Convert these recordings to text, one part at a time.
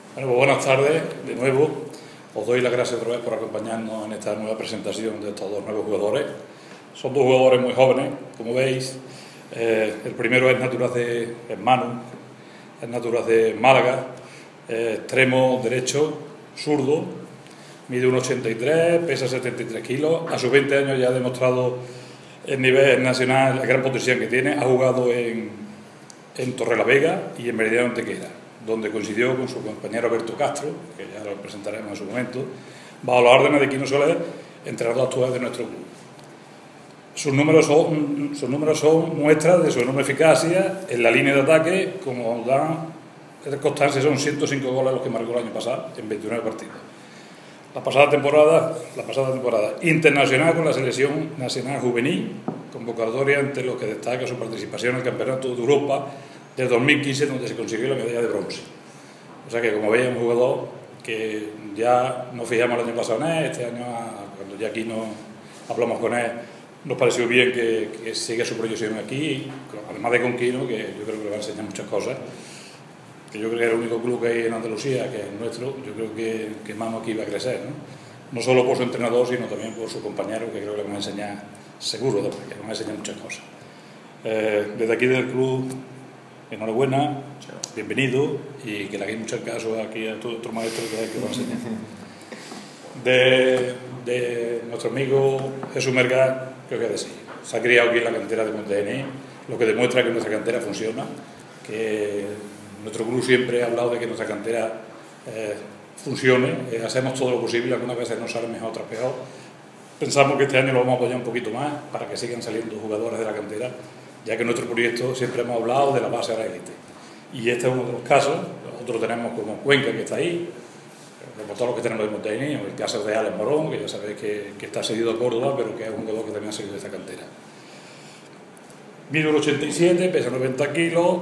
Bueno, pues buenas tardes de nuevo. Os doy las gracias otra vez por acompañarnos en esta nueva presentación de estos dos nuevos jugadores. Son dos jugadores muy jóvenes, como veis. El primero es natural de Manu, es natural de Málaga, extremo derecho, zurdo, mide 1,83, pesa 73 kilos. A sus 20 años ya ha demostrado el nivel nacional, la gran potencial que tiene. Ha jugado en Torrelavega y en Meridiano Antequera, donde coincidió con su compañero Alberto Castro, que ya lo presentaremos en su momento, bajo las órdenes de Quino Soler, entrenador actual de nuestro club. Sus números son muestras de su enorme eficacia en la línea de ataque, como dan constancia, son 105 goles los que marcó el año pasado en 29 partidos. La pasada temporada internacional con la selección nacional juvenil, convocatoria entre los que destaca su participación en el Campeonato de Europa del 2015, donde se consiguió la medalla de bronce. O sea que, como veis, es un jugador que ya nos fijamos el año pasado en él. Este año, cuando ya aquí hablamos con él, nos pareció bien que siga su proyección aquí, además de con Quino, que yo creo que le va a enseñar muchas cosas, que yo creo que es el único club que hay en Andalucía, que es el nuestro. Yo creo que Manu aquí va a crecer, no solo por su entrenador, sino también por su compañero, que creo que le van a enseñar, seguro, que le van a enseñar muchas cosas. Desde aquí del club, enhorabuena, bienvenido, y que le hagáis mucho caso aquí a todo otro maestro que va a enseñar. De nuestro amigo Jesús Mergar, creo que decir, se ha criado aquí en la cantera de Montegenís, lo que demuestra que nuestra cantera funciona, que nuestro club siempre ha hablado de que nuestra cantera funcione. Hacemos todo lo posible, algunas veces nos sale mejor, otras peor. Pensamos que este año lo vamos a apoyar un poquito más para que sigan saliendo jugadores de la cantera, ya que en nuestro proyecto siempre hemos hablado de la base a la élite. Y este es uno de los casos. Nosotros tenemos como Cuenca, que está ahí, como todos los que tenemos de Montegenís, el caso de Alex Morón, que ya sabéis que está seguido a Córdoba, pero que es un jugador que también ha seguido de esta cantera. Mide 1,87, pesa 90 kilos,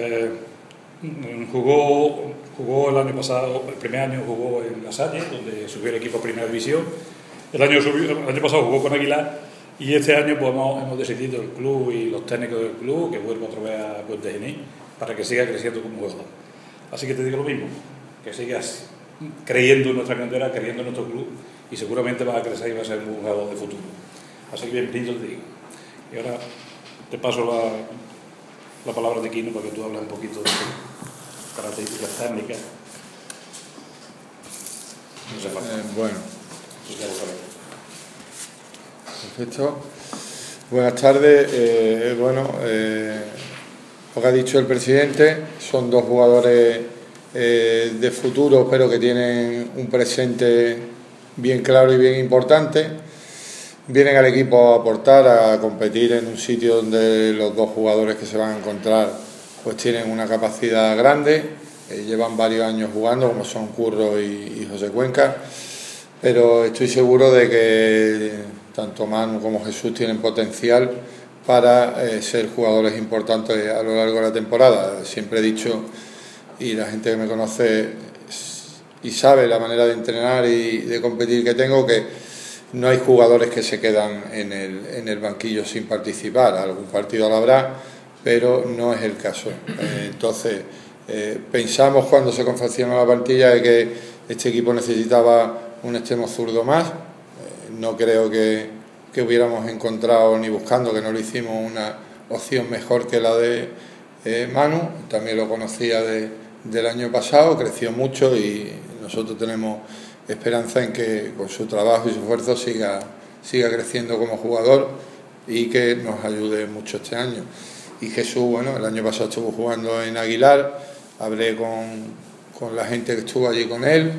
jugó el año pasado, el primer año jugó en La Salle, donde subió el equipo a Primera División. El año pasado jugó con Aguilar, y este año pues hemos decidido el club y los técnicos del club que vuelva otra vez a Montegenís para que siga creciendo como jugador. Así que te digo lo mismo, que sigas creyendo en nuestra cantera, creyendo en nuestro club, y seguramente vas a crecer y vas a ser un jugador de futuro. Así que bienvenido te digo. Y ahora te paso la palabra de Quino para que tú hables un poquito de tus características técnicas. No sé, bueno. Perfecto. Buenas tardes. Lo que ha dicho el presidente, son dos jugadores de futuro, pero que tienen un presente bien claro y bien importante. Vienen al equipo a aportar, a competir en un sitio donde los dos jugadores que se van a encontrar pues tienen una capacidad grande, llevan varios años jugando, como son Curro y José Cuenca, pero estoy seguro de que tanto Manu como Jesús tienen potencial para ser jugadores importantes a lo largo de la temporada. Siempre he dicho, y la gente que me conoce y sabe la manera de entrenar y de competir que tengo, que no hay jugadores que se quedan en el banquillo sin participar. Algún partido lo habrá, pero no es el caso. Entonces, pensamos cuando se confeccionó la plantilla de que este equipo necesitaba un extremo zurdo más. No creo que hubiéramos encontrado, ni buscando, que no lo hicimos, una opción mejor que la de Manu. También lo conocía del año pasado, creció mucho y nosotros tenemos esperanza en que con su trabajo y su esfuerzo siga creciendo como jugador y que nos ayude mucho este año. Y Jesús, bueno, el año pasado estuvo jugando en Aguilar, hablé con la gente que estuvo allí con él,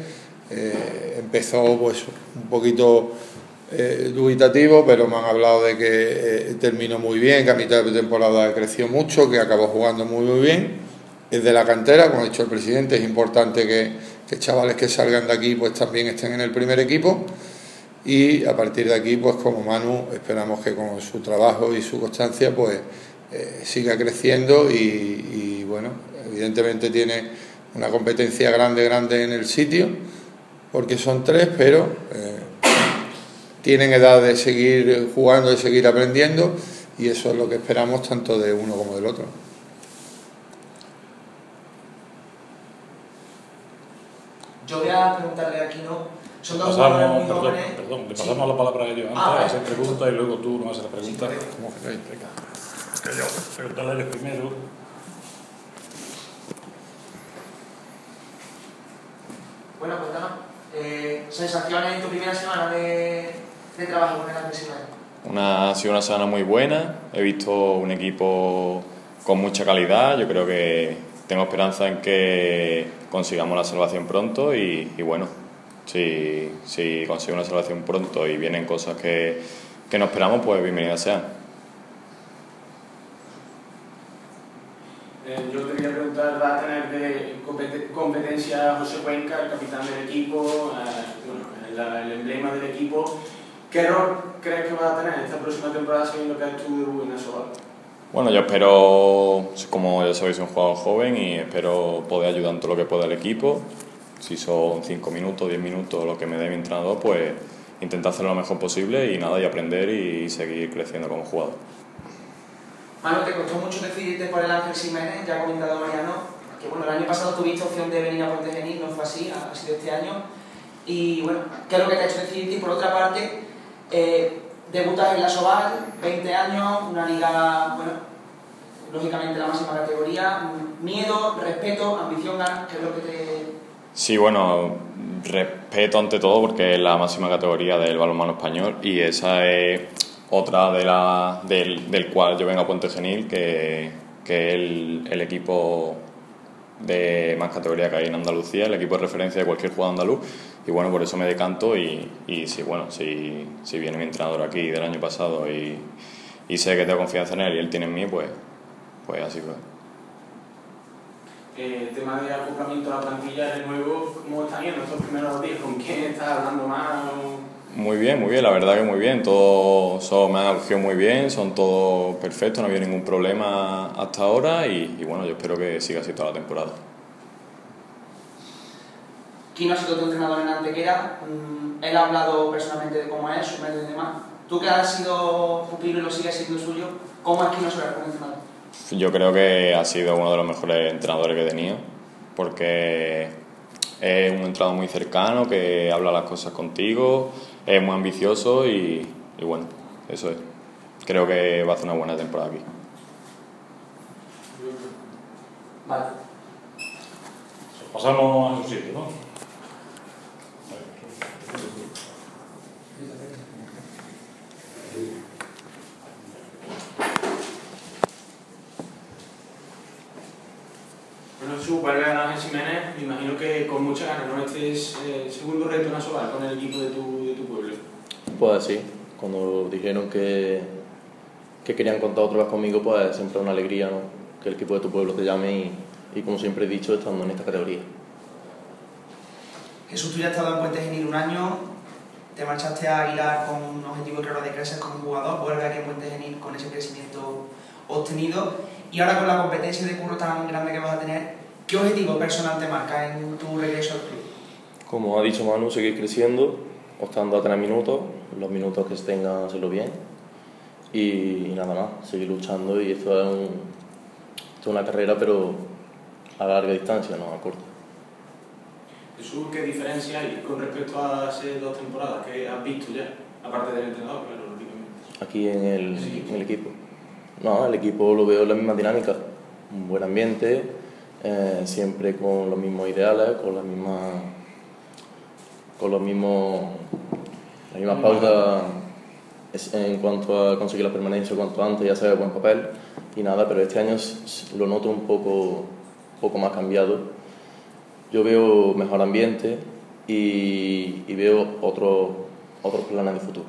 empezó pues un poquito dubitativo, pero me han hablado de que terminó muy bien, que a mitad de temporada creció mucho, que acabó jugando muy bien. Es de la cantera, como ha dicho el presidente, es importante que chavales que salgan de aquí pues también estén en el primer equipo, y a partir de aquí pues como Manu esperamos que con su trabajo y su constancia pues siga creciendo y bueno, evidentemente tiene una competencia grande en el sitio porque son tres, pero tienen edad de seguir jugando, de seguir aprendiendo, y eso es lo que esperamos tanto de uno como del otro. Yo voy a preguntarle aquí, ¿no? Son dos jugadores muy jóvenes. Perdón, le pasamos la palabra a ellos antes, vale. hacer preguntas y luego tú nos haces la pregunta. Sí, ¿Cómo queréis? Venga. Que yo preguntarle a ellos primero. Bueno, cuéntanos. ¿Sensaciones en tu primera semana de trabajo con el Algeciras? Ha sido una semana muy buena, he visto un equipo con mucha calidad, yo creo que tengo esperanza en que consigamos la salvación pronto y bueno, si consigo una salvación pronto y vienen cosas que no esperamos, pues bienvenidas sean. Yo te quería preguntar, ¿va a tener de competencia José Cuenca, el capitán del equipo, el emblema del equipo? ¿Qué rol crees que va a tener esta próxima temporada sabiendo que es tu debut en Asobal? Bueno, yo espero, como ya sabéis, soy un jugador joven y espero poder ayudar en todo lo que pueda al equipo. Si son 5 minutos, 10 minutos, lo que me dé mi entrenador, pues intentar hacerlo lo mejor posible y nada, y aprender y seguir creciendo como jugador. Manu, ¿te costó mucho decidirte por el Ángel Jiménez? Ya ha comentado Mariano que bueno, el año pasado tuviste opción de venir a Puente Genil, no fue así, ha sido este año. Y bueno, ¿qué es lo que te ha hecho decidirte? Y por otra parte, debutas en la Asobal, 20 años, una liga, bueno, lógicamente la máxima categoría. Miedo, respeto, ambición, ganas, ¿qué es lo que te...? Sí, bueno, respeto ante todo porque es la máxima categoría del balonmano español y esa es otra del cual yo vengo a Puente Genil, que es el equipo de más categoría que hay en Andalucía, el equipo de referencia de cualquier jugador andaluz, y bueno, por eso me decanto y si viene mi entrenador aquí del año pasado y sé que tengo confianza en él y él tiene en mí, pues así fue. El tema de acoplamiento a la plantilla de nuevo, ¿cómo están yendo estos primeros días? ¿Con quién estás hablando más? Muy bien, la verdad que muy bien, todo me ha acogido muy bien, son todos perfectos, no ha habido ningún problema hasta ahora y bueno, yo espero que siga así toda la temporada. Kino ha sido tu entrenador en Antequera, él ha hablado personalmente de cómo es, su método y demás. Tú que has sido pupilo y lo sigues siendo suyo, ¿cómo es Kino Soler como entrenador? Yo creo que ha sido uno de los mejores entrenadores que he tenido, porque es un entrenador muy cercano, que habla las cosas contigo, es muy ambicioso y bueno, eso es. Creo que va a hacer una buena temporada aquí. Vale. Pasamos a su sitio, ¿no? Bueno, Jesús, vuelve a Ángel Jiménez, me imagino que con muchas ganas, ¿no? Este es el segundo reto en Asobal con el equipo de tu pueblo. Pues sí, cuando dijeron que querían contar otra vez conmigo, pues siempre es una alegría, ¿no? Que el equipo de tu pueblo te llame y como siempre he dicho, estando en esta categoría. Jesús, tú ya has estado en Puente Genil un año, te marchaste a Aguilar con un objetivo claro de crecer como jugador, vuelve aquí a Puente Genil con ese crecimiento obtenido y ahora con la competencia de curro tan grande que vas a tener, ¿qué objetivo personal te marca en tu regreso al club? Como ha dicho Manu, seguir creciendo, optando a tener minutos, los minutos que se tengan, hacerlo bien y nada más, seguir luchando y esto es una carrera pero a larga distancia, no a corta. Jesús, ¿qué diferencia hay con respecto a hace 2 temporadas que has visto ya? Aparte del entrenador, claro, lógicamente. Aquí en el equipo. No, el equipo lo veo en la misma dinámica, un buen ambiente, siempre con los mismos ideales, con las mismas pautas en cuanto a conseguir la permanencia cuanto antes, ya sea buen papel y nada, pero este año lo noto un poco más cambiado. Yo veo mejor ambiente y veo otros planes de futuro.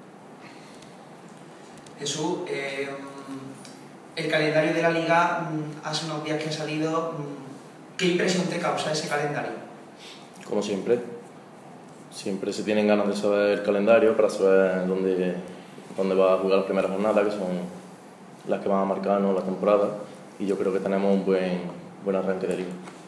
Jesús, el calendario de la Liga, hace unos días que ha salido, ¿qué impresión te causa ese calendario? Como siempre se tienen ganas de saber el calendario para saber dónde va a jugar las primeras jornadas, que son las que van a marcar, ¿no?, la temporada, y yo creo que tenemos un buen arranque de liga.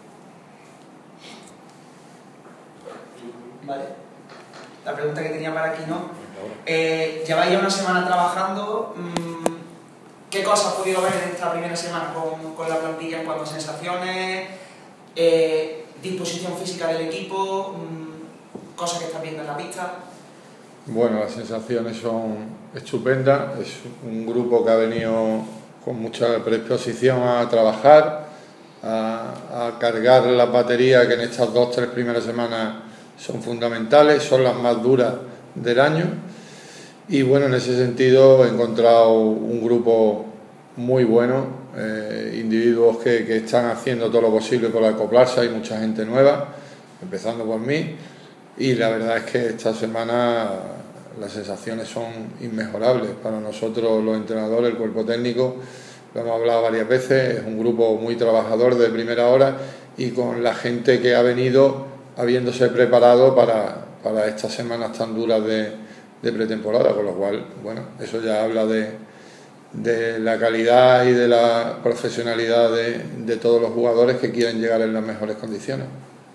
Vale. La pregunta que tenía para aquí, ¿no? Lleváis ya una semana trabajando. ¿Qué cosas has podido ver en esta primera semana con la plantilla en cuanto a sensaciones? disposición física del equipo, cosas que estás viendo en la pista. Bueno, las sensaciones son estupendas. Es un grupo que ha venido con mucha predisposición a trabajar, a cargar la batería, que en estas 2-3 primeras semanas son fundamentales, son las más duras del año. Y bueno, en ese sentido he encontrado un grupo muy bueno, individuos que están haciendo todo lo posible por acoplarse. Hay mucha gente nueva, empezando por mí, y la verdad es que esta semana las sensaciones son inmejorables para nosotros los entrenadores, el cuerpo técnico. Lo hemos hablado varias veces, es un grupo muy trabajador de primera hora y con la gente que ha venido habiéndose preparado para estas semanas tan duras de pretemporada, con lo cual, bueno, eso ya habla de la calidad y de la profesionalidad de todos los jugadores que quieren llegar en las mejores condiciones.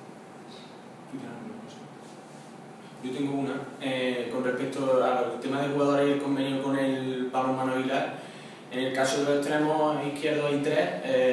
Yo tengo una, con respecto al tema de jugadores y el convenio con el Balonmano Aguilar. En el caso de los extremos izquierdos y 3,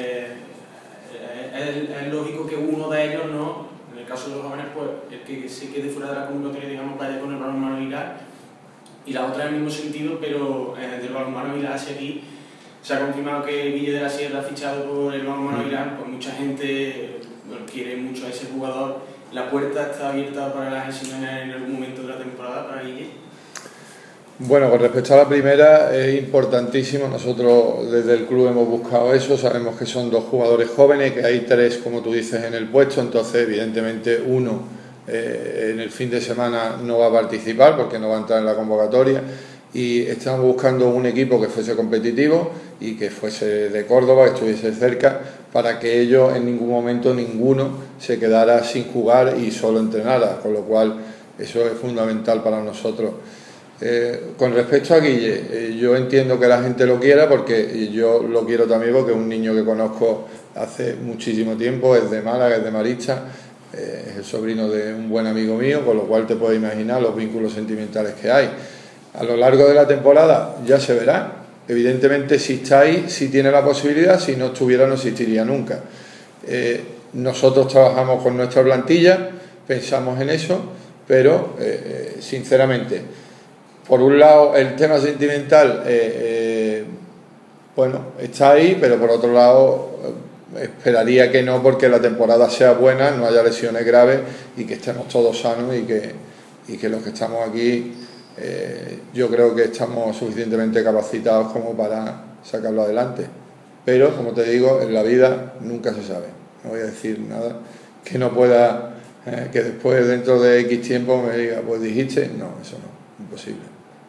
es lógico que uno de ellos, no, en el caso de los jóvenes, pues el que se quede fuera de la convocatoria, digamos, vaya con el Balonmano Aguilar, y la otra en el mismo sentido, pero del Balonmano Aguilar hacia aquí se ha confirmado que Ville de la Sierra ha fichado por el Balonmano Aguilar, pues mucha gente quiere mucho a ese jugador. ¿La puerta está abierta para las Ximénez en algún momento de la temporada para Guille? Bueno, con respecto a la primera, es importantísimo. Nosotros desde el club hemos buscado eso. Sabemos que son 2 jugadores jóvenes, que hay 3, como tú dices, en el puesto. Entonces, evidentemente, uno en el fin de semana no va a participar porque no va a entrar en la convocatoria. Y estamos buscando un equipo que fuese competitivo y que fuese de Córdoba, que estuviese cerca, para que ellos en ningún momento ninguno se quedara sin jugar y solo entrenara, con lo cual eso es fundamental para nosotros. Con respecto a Guille, yo entiendo que la gente lo quiera, porque yo lo quiero también, porque es un niño que conozco hace muchísimo tiempo, es de Málaga, es de Marista, es el sobrino de un buen amigo mío, con lo cual te puedes imaginar los vínculos sentimentales que hay. A lo largo de la temporada ya se verá. Evidentemente, si está ahí, si tiene la posibilidad; si no estuviera, no existiría nunca. Nosotros trabajamos con nuestra plantilla, pensamos en eso, pero sinceramente, por un lado, el tema sentimental, bueno, está ahí, pero por otro lado, esperaría que no, porque la temporada sea buena, no haya lesiones graves y que estemos todos sanos y que los que estamos aquí, yo creo que estamos suficientemente capacitados como para sacarlo adelante. Pero, como te digo, en la vida nunca se sabe. No voy a decir nada que no pueda, que después, dentro de X tiempo, me diga, pues dijiste, no, eso no, imposible.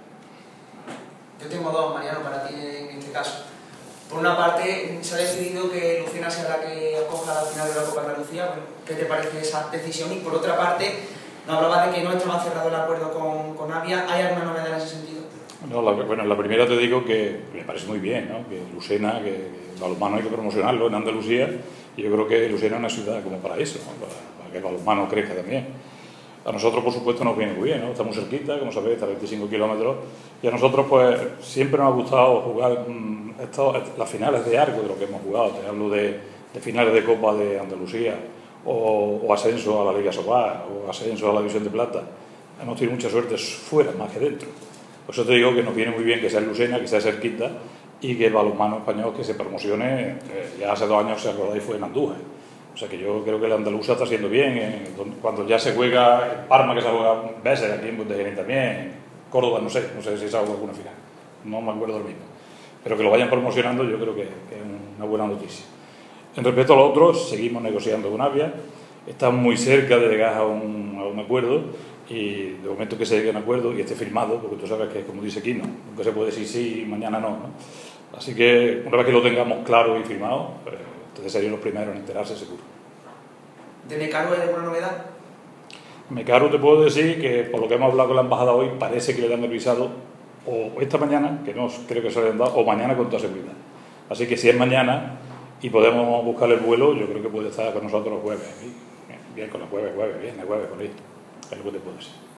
Yo tengo 2, Mariano, para ti en este caso. Por una parte, se ha decidido que Lucena sea la que acoja la final de la Copa de Andalucía. Bueno, ¿qué te parece esa decisión? Y por otra parte, nos hablabas de que no estaba cerrado el acuerdo con Avia. ¿Hay alguna novedad en ese sentido? No, bueno, la primera te digo que me parece muy bien, ¿no? Que Lucena, que el balonmano hay que promocionarlo en Andalucía, y yo creo que Lucena es una ciudad como para eso, ¿no? Para que el balonmano crezca también. A nosotros, por supuesto, nos viene muy bien, ¿no? Estamos cerquita, como sabéis, está a 25 kilómetros, y a nosotros, pues, siempre nos ha gustado jugar las finales de arco de lo que hemos jugado. Te hablo de finales de Copa de Andalucía, o ascenso a la Liga Sobal, o ascenso a la División de Plata. Hemos tenido mucha suerte fuera más que dentro. Por eso te digo que nos viene muy bien que sea en Lucena, que sea cerquita, y que el balonmano español que se promocione, ya hace 2 años, si acordáis, fue en Andújar. O sea que yo creo que el andaluza está haciendo bien, cuando ya se juega en Parma, que se juega veces, aquí en Pontevedra también, Córdoba, no sé si se ha jugado alguna final, no me acuerdo lo mismo. Pero que lo vayan promocionando, yo creo que es una buena noticia. En respecto a los otros, seguimos negociando con Avia, estamos muy cerca de llegar a un acuerdo, y de momento que se llegue a un acuerdo y esté firmado, porque tú sabes que, como dice Quino, nunca se puede decir sí y mañana no, ¿no? Así que una vez que lo tengamos claro y firmado, entonces serían los primeros en enterarse, seguro. ¿De Mecaro hay alguna novedad? Mecaro, te puedo decir que, por lo que hemos hablado con la embajada hoy, parece que le dan el visado o esta mañana, que no creo que se le han dado, o mañana con toda seguridad. Así que si es mañana y podemos buscar el vuelo, yo creo que puede estar con nosotros el jueves. Bien, con el jueves, viernes, jueves, por ahí. Es lo que te puedo decir.